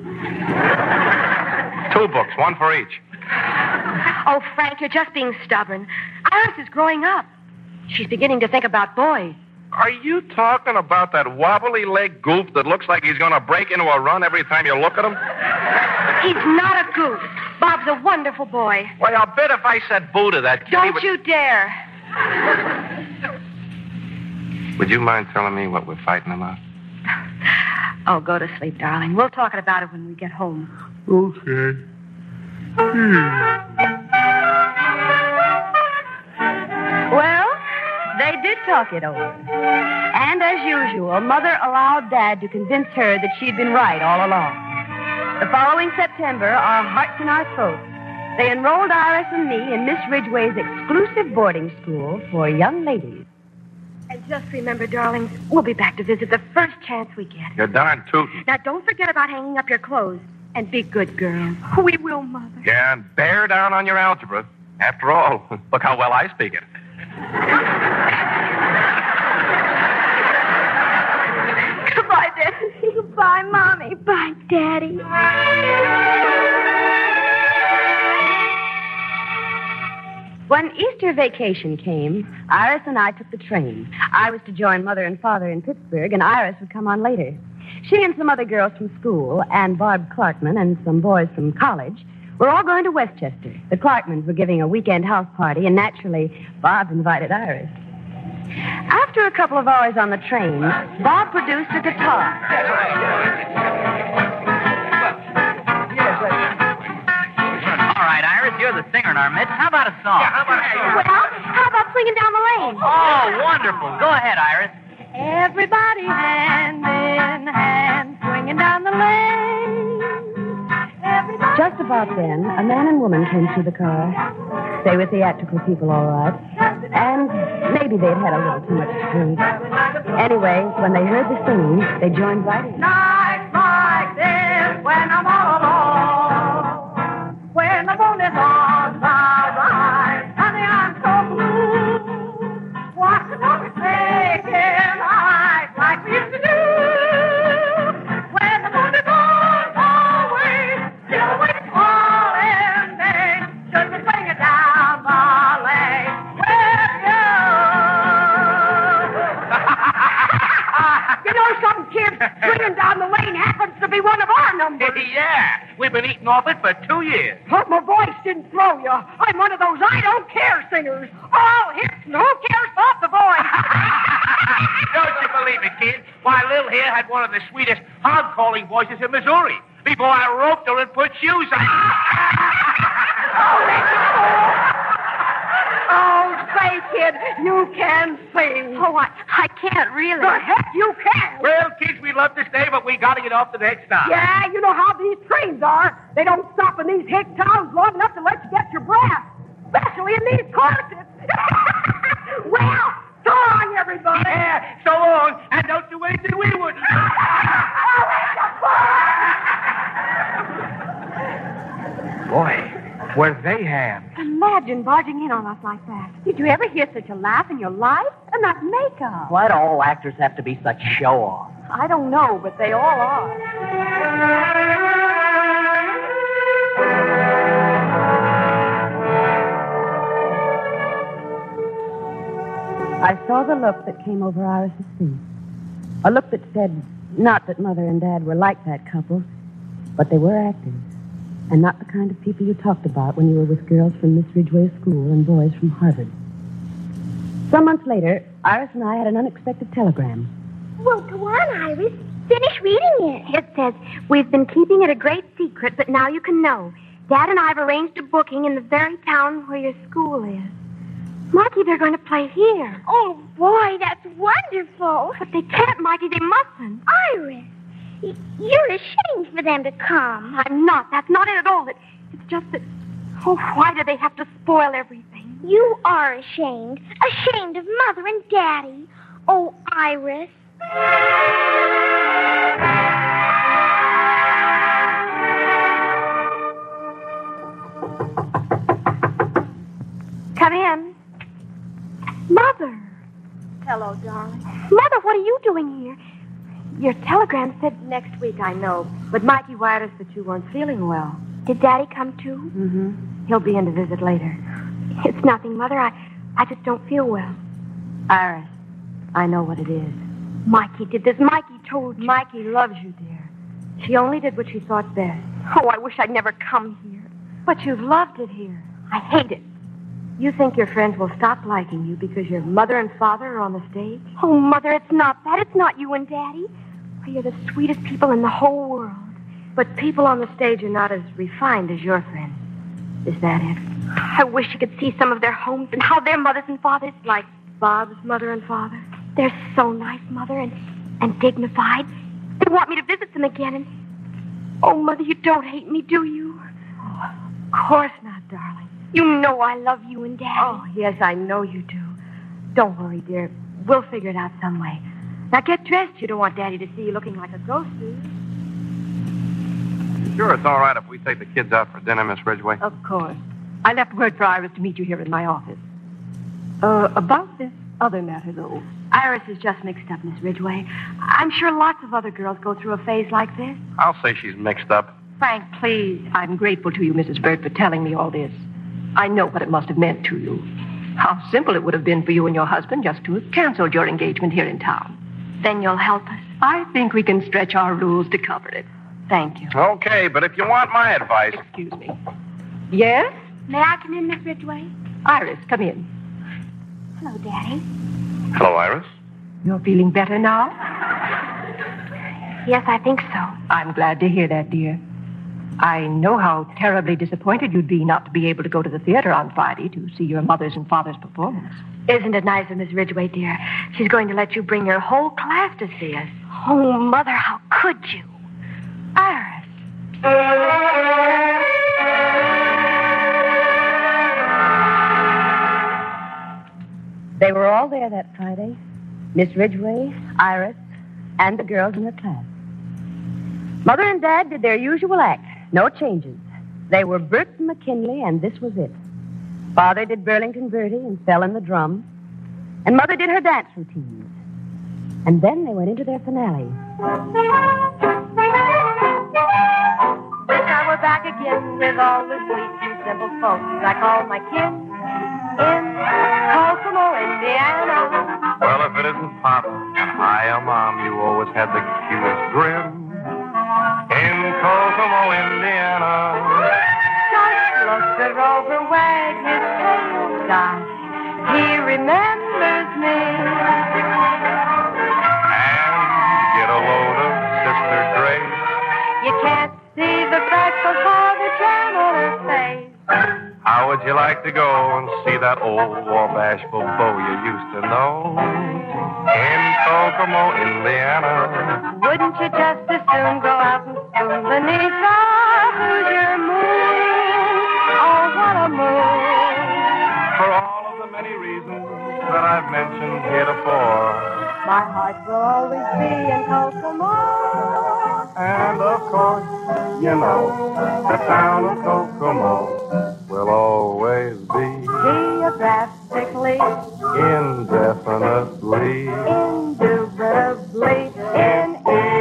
Two books, one for each. Oh, Frank, you're just being stubborn. Iris is growing up. She's beginning to think about boys. Are you talking about that wobbly-legged goof that looks like he's going to break into a run every time you look at him? He's not a goof. Bob's a wonderful boy. Well, I'll bet if I said boo to that kid, Don't he would... you dare. Would you mind telling me what we're fighting about? Oh, go to sleep, darling. We'll talk about it when we get home. Okay. Well, they did talk it over. And as usual, Mother allowed Dad to convince her that she'd been right all along. The following September, our hearts in our throats, they enrolled Iris and me in Miss Ridgway's exclusive boarding school for young ladies. And just remember, darlings, we'll be back to visit the first chance we get. You're darn tootin'. Now, don't forget about hanging up your clothes. And be good girls. We will, Mother. Yeah, and bear down on your algebra. After all, look how well I speak it. Goodbye, Daddy. Goodbye, Mommy. Bye, Daddy. When Easter vacation came, Iris and I took the train. I was to join Mother and Father in Pittsburgh, and Iris would come on later. She and some other girls from school, and Barb Clarkman and some boys from college, were all going to Westchester. The Clarkmans were giving a weekend house party, and naturally, Bob invited Iris. After a couple of hours on the train, Bob produced a guitar. All right, Iris, you're the singer in our midst. How about a song? Yeah, how about a song? Well, how about swinging down the lane? Oh, wonderful. Go ahead, Iris. Everybody hand in hand, swinging down the lane. Everybody... Just about then, a man and woman came through the car. They were theatrical people, all right. And maybe they'd had a little too much to drink. Anyway, when they heard the singing, they joined right in. Nights like this, when I'm all alone, when the moon is on the rise, honey, I'm so blue. Watching what we take in life like we used to do. When the moon is on the way, still waiting all in vain. Should we swing it down the lane with you? You know something, kid? Swinging down the lane happens to be one of our numbers. Yeah, we've been eating off it for two years. Hope my voice didn't throw you. I'm one of those I don't care singers. All hits and who cares about the voice? Don't you believe it, kid? Why, Lil here had one of the sweetest hog-calling voices in Missouri before I roped her and put shoes on. Oh, say, kid, you can sing. Oh, I, I can't really. The heck you can. Well, kids, we love to stay, but we got to get off to the next stop. Yeah, you know how these trains are. They don't stop in these hick towns long enough to let you get your breath, especially in these corsets. Well, so long, everybody. Yeah, so long, and don't do anything we wouldn't do. Boy, were they ham. Imagine barging in on us like that. Did you ever hear such a laugh in your life? And that makeup. Why do all actors have to be such show-offs? I don't know, but they all are. I saw the look that came over Iris's face. A look that said, not that Mother and Dad were like that couple, but they were actors. And not the kind of people you talked about when you were with girls from Miss Ridgway's school and boys from Harvard. Some months later, Iris and I had an unexpected telegram. Well, go on, Iris. Finish reading it. It says, we've been keeping it a great secret, but now you can know. Dad and I have arranged a booking in the very town where your school is. Mikey, they're going to play here. Oh, boy, that's wonderful. But they can't, Mikey. They mustn't. Iris, y- you're ashamed for them to come. I'm not. That's not it at all. It, it's just that, oh, why do they have to spoil everything? You are ashamed. Ashamed of Mother and Daddy. Oh, Iris. Come in. Mother. Hello, darling. Mother, what are you doing here? Your telegram said next week, I know. But Mikey wired us that you weren't feeling well. Did Daddy come too? Mm-hmm. He'll be in to visit later. It's nothing, Mother. I, I just don't feel well. Iris, I know what it is. Mikey did this. Mikey told you. Mikey loves you, dear. She only did what she thought best. Oh, I wish I'd never come here. But you've loved it here. I hate it. You think your friends will stop liking you because your mother and father are on the stage? Oh, Mother, it's not that. It's not you and Daddy. Why, you're the sweetest people in the whole world. But people on the stage are not as refined as your friends. Is that it? I wish you could see some of their homes and how their mothers and fathers, like Bob's mother and father. They're so nice, Mother, and, and dignified. They want me to visit them again, and... Oh, Mother, you don't hate me, do you? Oh, of course not, darling. You know I love you and Daddy. Oh, yes, I know you do. Don't worry, dear. We'll figure it out some way. Now get dressed. You don't want Daddy to see you looking like a ghost, do you? Sure, it's all right if we take the kids out for dinner, Miss Ridgway. Of course. I left word for Iris to meet you here in my office. Uh, about this other matter, though. Iris is just mixed up, Miss Ridgway. I'm sure lots of other girls go through a phase like this. I'll say she's mixed up. Frank, please. I'm grateful to you, Missus Burt, for telling me all this. I know what it must have meant to you. How simple it would have been for you and your husband just to have canceled your engagement here in town. Then you'll help us? I think we can stretch our rules to cover it. Thank you. Okay, but if you want my advice... Excuse me. Yes? May I come in, Miss Ridgway? Iris, come in. Hello, Daddy. Hello, Iris. You're feeling better now? Yes, I think so. I'm glad to hear that, dear. I know how terribly disappointed you'd be not to be able to go to the theater on Friday to see your mother's and father's performance. Isn't it nice of Miss Ridgway, dear? She's going to let you bring your whole class to see us. Oh, Mother, how could you? Iris. They were all there that Friday. Miss Ridgway, Iris, and the girls in the class. Mother and Dad did their usual act. No changes. They were Bert and McKinley, and this was it. Father did Burlington Bertie and fell in the drum. And Mother did her dance routines. And then they went into their finale. Wish I were back again with all the sweet and simple folks like all my kin in Kokomo, Indiana. Well, if it isn't Pop and hi, Mom, you always had the cutest grin. In Kokomo, Indiana. Just look the rover wag his tail, gosh, he remembers me. And get a load of Sister Grace. You can't see the freckles or the gem on her face. How would you like to go and see that old war bashful beau you used to know? In Kokomo, Indiana. Wouldn't you just as soon go out and spoon beneath the Hoosier moon? Oh, what a moon. For all of the many reasons that I've mentioned heretofore. My heart will always be in Kokomo. And of course, you know, the town of Kokomo will always be Geographically, indefinitely, indubitably in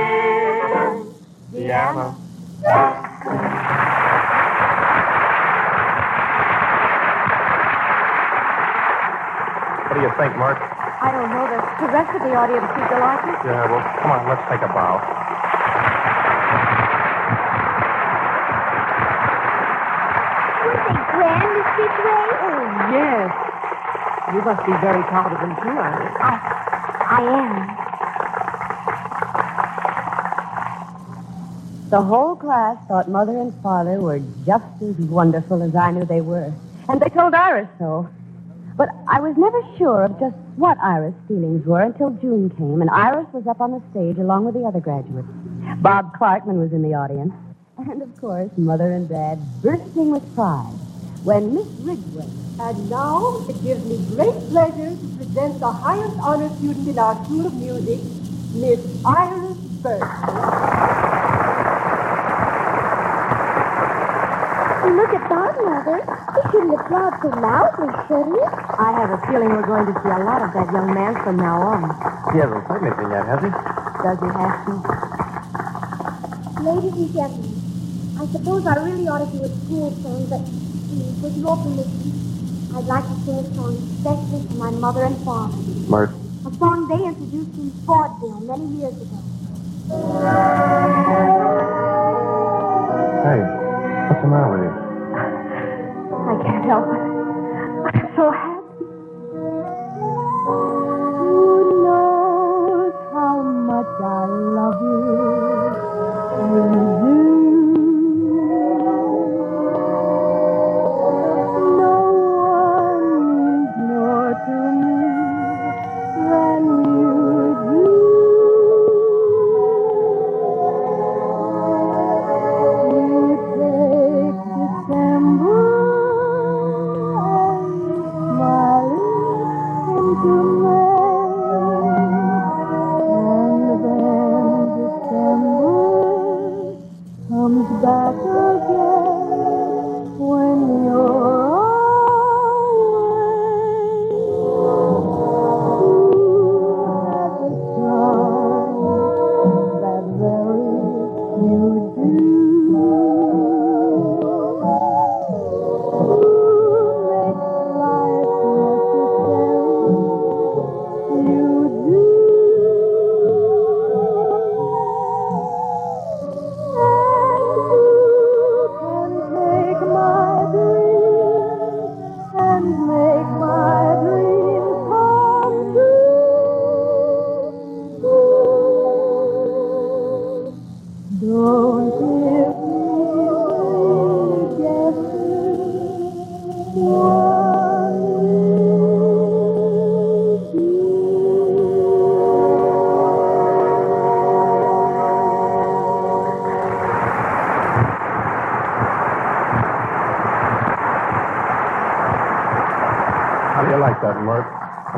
Indiana. What do you think, Mark? I don't know. The, the rest of the audience seems to like it. Yeah, well, come on, let's take a bow. Grand, Miss Ridgway? Oh, yes. You must be very proud of them, too, Iris. I, I am. The whole class thought Mother and Father were just as wonderful as I knew they were. And they told Iris so. But I was never sure of just what Iris' feelings were until June came, and Iris was up on the stage along with the other graduates. Bob Clarkman was in the audience. And, of course, Mother and Dad bursting with pride when Miss Ridgway... And now it gives me great pleasure to present the highest honor student in our School of Music, Miss Iris Burt. Look at Bob, Mother. He shouldn't applaud so loudly, should he? I have a feeling we're going to see a lot of that young man from now on. He hasn't said anything yet, has he? Does he have to? Ladies and gentlemen, I suppose I really ought to do a school song, but please, with your permission, I'd like to sing a song especially for my mother and father. Mark. A song they introduced in vaudeville many years ago. Hey, what's the matter with you? I can't help it. I'm so happy. Who knows how much I love you? You do.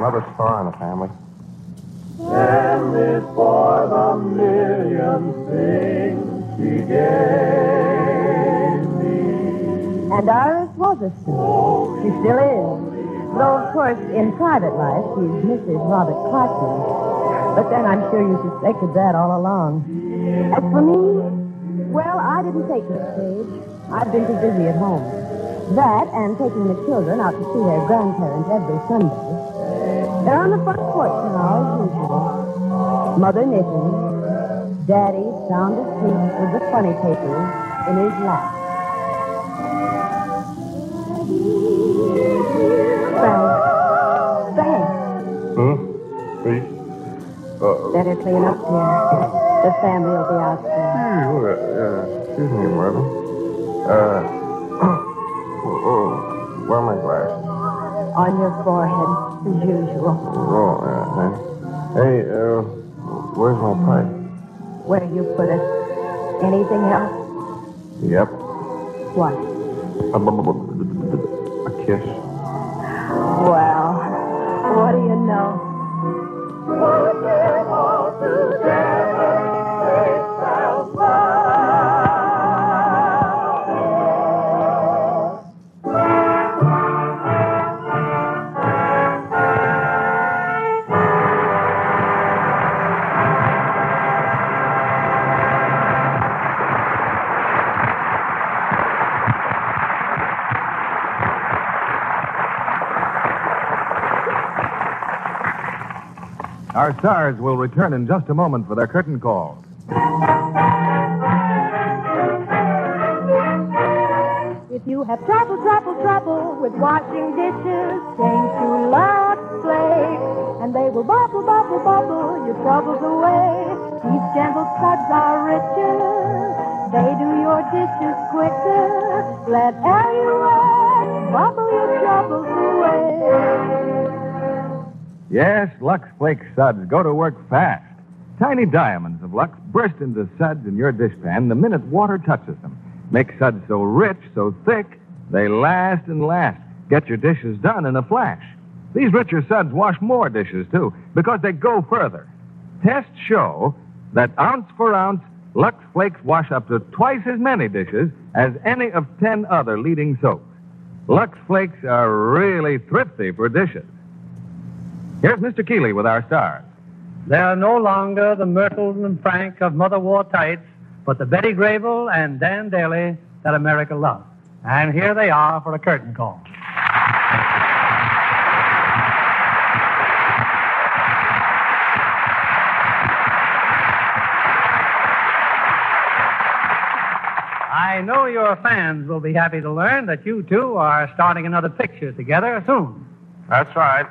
another star in the family. And this for the million things she gave me. And Iris was a star. She still is. Though, of course, in private life, she's Missus Robert Clarkson. But then I'm sure you suspected that all along. As for me, well, I didn't take the stage. I've been too busy at home. That and taking the children out to see their grandparents every Sunday. They're on the front porch now, as usual. Mother knitting. Daddy sound asleep with the funny papers in his lap. Frank. Frank. Hmm? Please? Uh-oh. Better clean up here. The family will be out soon. Hey, what, uh, excuse me, madam. Uh, oh, oh, where are my glasses? On your forehead, as usual. Oh, yeah. Hey, hey uh, where's my pipe? Where you put it. Anything else? Yep. What? A, b- b- b- a kiss. Well, what do you know? Put them all together, they spell love. Our stars will return in just a moment for their curtain call. If you have trouble, trouble, trouble with washing dishes, change to Lux Flakes, and they will bubble, bubble, bubble your troubles away. These gentle suds are richer, they do your dishes quicker. Let air you out, bubble your troubles away. Yes, Lux Flake suds go to work fast. Tiny diamonds of Lux burst into suds in your dishpan the minute water touches them. Make suds so rich, so thick, they last and last. Get your dishes done in a flash. These richer suds wash more dishes, too, because they go further. Tests show that ounce for ounce, Lux Flakes wash up to twice as many dishes as any of ten other leading soaps. Lux Flakes are really thrifty for dishes. Here's Mister Keeley with our stars. They are no longer the Myrtles and Frank of Mother Wore Tights, but the Betty Grable and Dan Daly that America loves. And here they are for a curtain call. I know your fans will be happy to learn that you two are starting another picture together soon. That's right.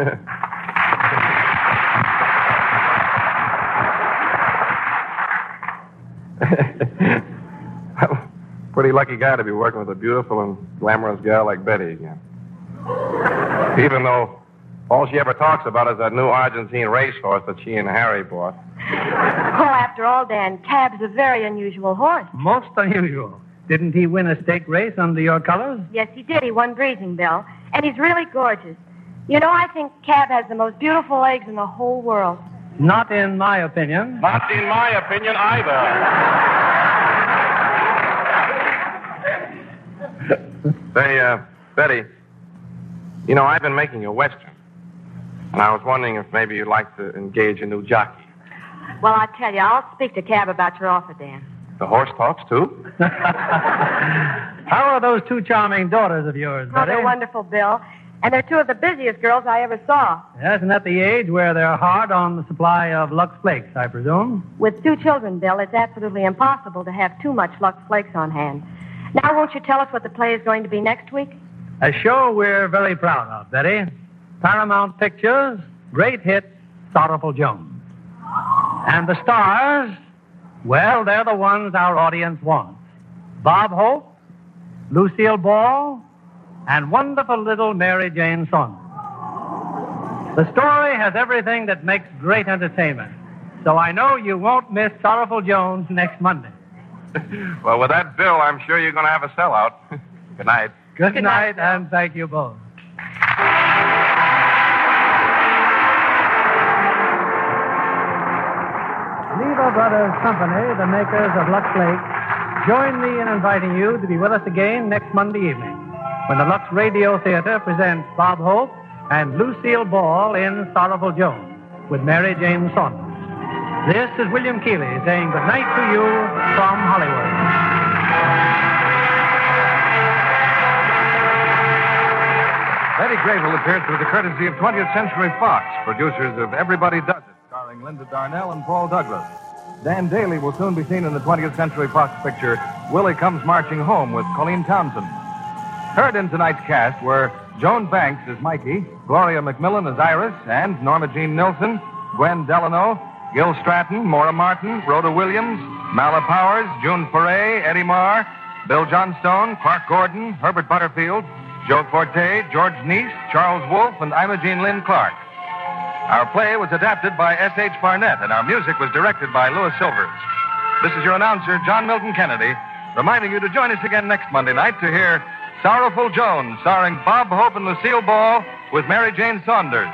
Pretty lucky guy to be working with a beautiful and glamorous gal like Betty again. Even though all she ever talks about is that new Argentine racehorse that she and Harry bought. Oh, after all, Dan, Cab's a very unusual horse. Most unusual. Didn't he win a stake race under your colors? Yes, he did. He won Breezing Bill. And he's really gorgeous. You know, I think Cab has the most beautiful legs in the whole world. Not in my opinion. Not in my opinion either. Say, uh, Betty, you know, I've been making a Western. And I was wondering if maybe you'd like to engage a new jockey. Well, I tell you, I'll speak to Cab about your offer, Dan. The horse talks, too? How are those two charming daughters of yours, Oh, Betty? they're wonderful, Bill. And they're two of the busiest girls I ever saw. Yes, and at the age where they're hard on the supply of Lux Flakes, I presume. With two children, Bill, it's absolutely impossible to have too much Lux Flakes on hand. Now, won't you tell us what the play is going to be next week? A show we're very proud of, Betty. Paramount Pictures' great hit, Sorrowful Jones. And the stars, well, they're the ones our audience wants. Bob Hope, Lucille Ball, and wonderful little Mary Jane Saunders. The story has everything that makes great entertainment. So I know you won't miss Sorrowful Jones next Monday. Well, with that bill, I'm sure you're going to have a sellout. Good night. Good, Good night, night, and thank you both. Lever Brothers Company, the makers of Lux Flakes, join me in inviting you to be with us again next Monday evening when the Lux Radio Theater presents Bob Hope and Lucille Ball in Sorrowful Jones with Mary Jane Saunders. This is William Keeley saying good night to you from Hollywood. Betty Grable appeared through the courtesy of twentieth Century Fox, producers of Everybody Does It, starring Linda Darnell and Paul Douglas. Dan Daly will soon be seen in the twentieth Century Fox picture Willie Comes Marching Home with Colleen Townsend. Heard in tonight's cast were Joan Banks as Mikey, Gloria McMillan as Iris, and Norma Jean Nilsson, Gwen Delano, Gil Stratton, Maura Martin, Rhoda Williams, Mala Powers, June Foray, Eddie Marr, Bill Johnstone, Clark Gordon, Herbert Butterfield, Joe Forte, George Neese, Charles Wolfe, and Imogene Lynn Clark. Our play was adapted by S H. Barnett, and our music was directed by Louis Silvers. This is your announcer, John Milton Kennedy, reminding you to join us again next Monday night to hear Sorrowful Jones, starring Bob Hope and Lucille Ball with Mary Jane Saunders.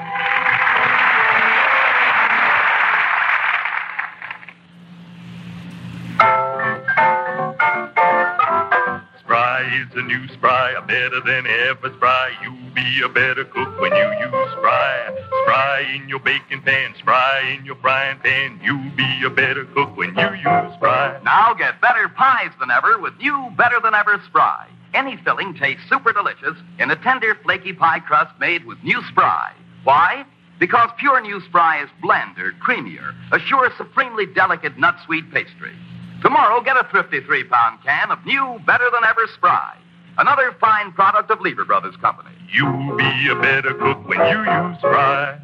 Spry is the new Spry, a better than ever Spry. You'll be a better cook when you use Spry. Spry in your baking pan, Spry in your frying pan. You'll be a better cook when you use Spry. Now get better pies than ever with new Better Than Ever Spry. Any filling tastes super delicious in a tender, flaky pie crust made with new Spry. Why? Because pure new Spry is blander, creamier, a sure, supremely delicate nut-sweet pastry. Tomorrow, get a thrifty three-pound can of new Better Than Ever Spry, another fine product of Lever Brothers Company. You'll be a better cook when you use Spry.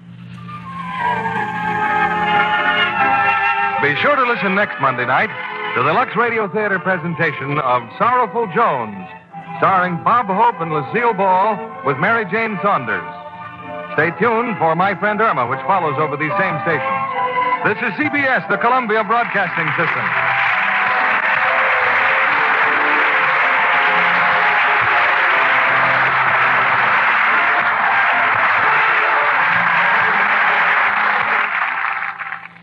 Be sure to listen next Monday night to the Lux Radio Theater presentation of Sorrowful Jones, starring Bob Hope and Lucille Ball with Mary Jane Saunders. Stay tuned for My Friend Irma, which follows over these same stations. This is C B S, the Columbia Broadcasting System.